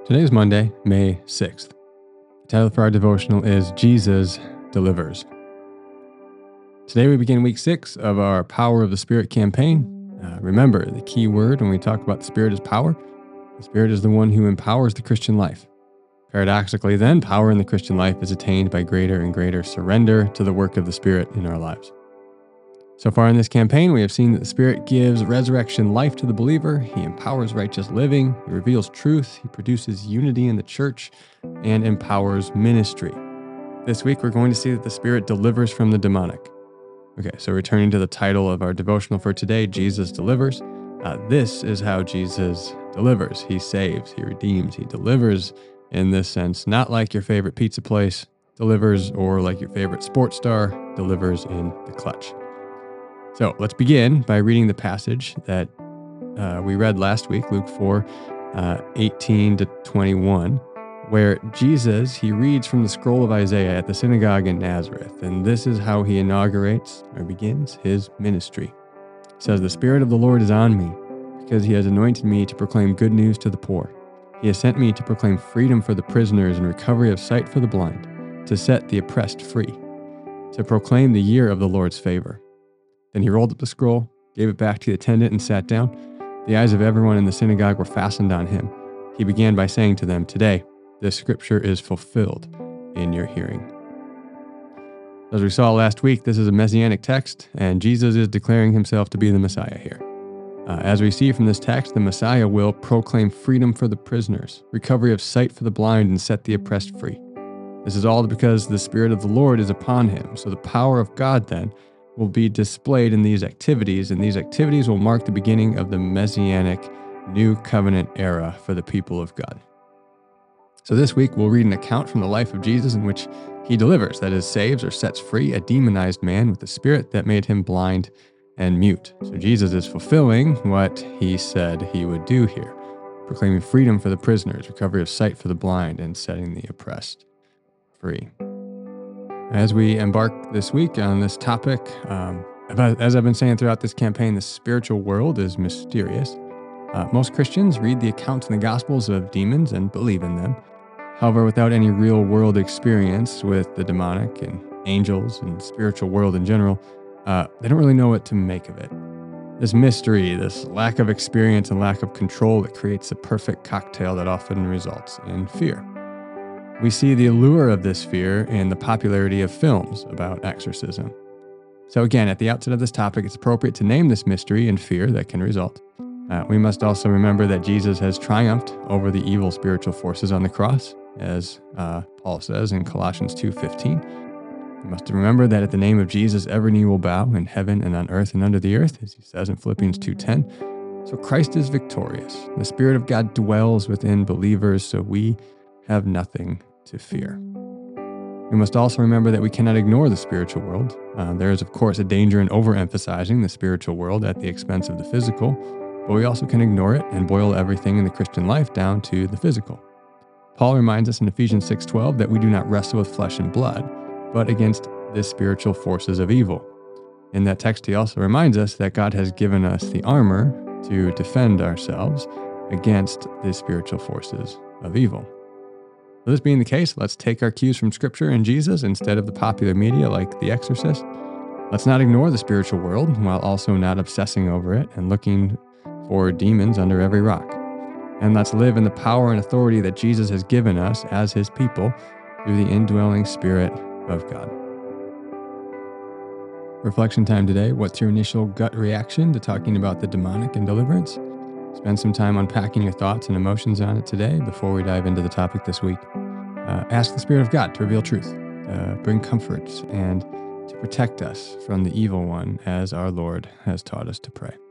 Today is Monday, May 6th. The title for our devotional is Jesus Delivers. Today we begin week 6 of our Power of the Spirit campaign. Remember, the key word when we talk about the Spirit is power. The Spirit is the one who empowers the Christian life. Paradoxically, then, power in the Christian life is attained by greater and greater surrender to the work of the Spirit in our lives. So far in this campaign, we have seen that the Spirit gives resurrection life to the believer. He empowers righteous living. He reveals truth. He produces unity in the church and empowers ministry. This week, we're going to see that the Spirit delivers from the demonic. Okay, so returning to the title of our devotional for today, Jesus Delivers. This is how Jesus delivers. He saves, he redeems, he delivers in this sense, not like your favorite pizza place delivers or like your favorite sports star delivers in the clutch. So let's begin by reading the passage that we read last week, Luke 4, 18 to 21, where Jesus, he reads from the scroll of Isaiah at the synagogue in Nazareth. And this is how he inaugurates or begins his ministry. It says, "The Spirit of the Lord is on me, because he has anointed me to proclaim good news to the poor. He has sent me to proclaim freedom for the prisoners and recovery of sight for the blind, to set the oppressed free, to proclaim the year of the Lord's favor." Then he rolled up the scroll, gave it back to the attendant, and sat down. The eyes of everyone in the synagogue were fastened on him. He began by saying to them, "Today, this scripture is fulfilled in your hearing." As we saw last week, this is a messianic text, and Jesus is declaring himself to be the Messiah here. As we see from this text, the Messiah will proclaim freedom for the prisoners, recovery of sight for the blind, and set the oppressed free. This is all because the Spirit of the Lord is upon him. So the power of God then will be displayed in these activities, and these activities will mark the beginning of the messianic new covenant era for the people of God. So this week we'll read an account from the life of Jesus in which he delivers, that is, saves or sets free a demonized man with the spirit that made him blind and mute. So Jesus is fulfilling what he said he would do here, proclaiming freedom for the prisoners, recovery of sight for the blind, and setting the oppressed free. As we embark this week on this topic, as I've been saying throughout this campaign, the spiritual world is mysterious. Most Christians read the accounts in the Gospels of demons and believe in them. However, without any real world experience with the demonic and angels and spiritual world in general, they don't really know what to make of it. This mystery, this lack of experience and lack of control, that creates a perfect cocktail that often results in fear. We see the allure of this fear in the popularity of films about exorcism. So again, at the outset of this topic, it's appropriate to name this mystery and fear that can result. We must also remember that Jesus has triumphed over the evil spiritual forces on the cross, as Paul says in Colossians 2:15. We must remember that at the name of Jesus, every knee will bow in heaven and on earth and under the earth, as he says in Philippians 2:10. So Christ is victorious. The Spirit of God dwells within believers, so we have nothing to fear. We must also remember that we cannot ignore the spiritual world. There is, of course, a danger in overemphasizing the spiritual world at the expense of the physical, but we also can ignore it and boil everything in the Christian life down to the physical. Paul reminds us in Ephesians 6:12 that we do not wrestle with flesh and blood, but against the spiritual forces of evil. In that text, he also reminds us that God has given us the armor to defend ourselves against the spiritual forces of evil. So this being the case, let's take our cues from Scripture and Jesus instead of the popular media like The Exorcist. Let's not ignore the spiritual world while also not obsessing over it and looking for demons under every rock. And let's live in the power and authority that Jesus has given us as his people through the indwelling Spirit of God. Reflection time today. What's your initial gut reaction to talking about the demonic and deliverance? Spend some time unpacking your thoughts and emotions on it today before we dive into the topic this week. Ask the Spirit of God to reveal truth, bring comfort, and to protect us from the evil one as our Lord has taught us to pray.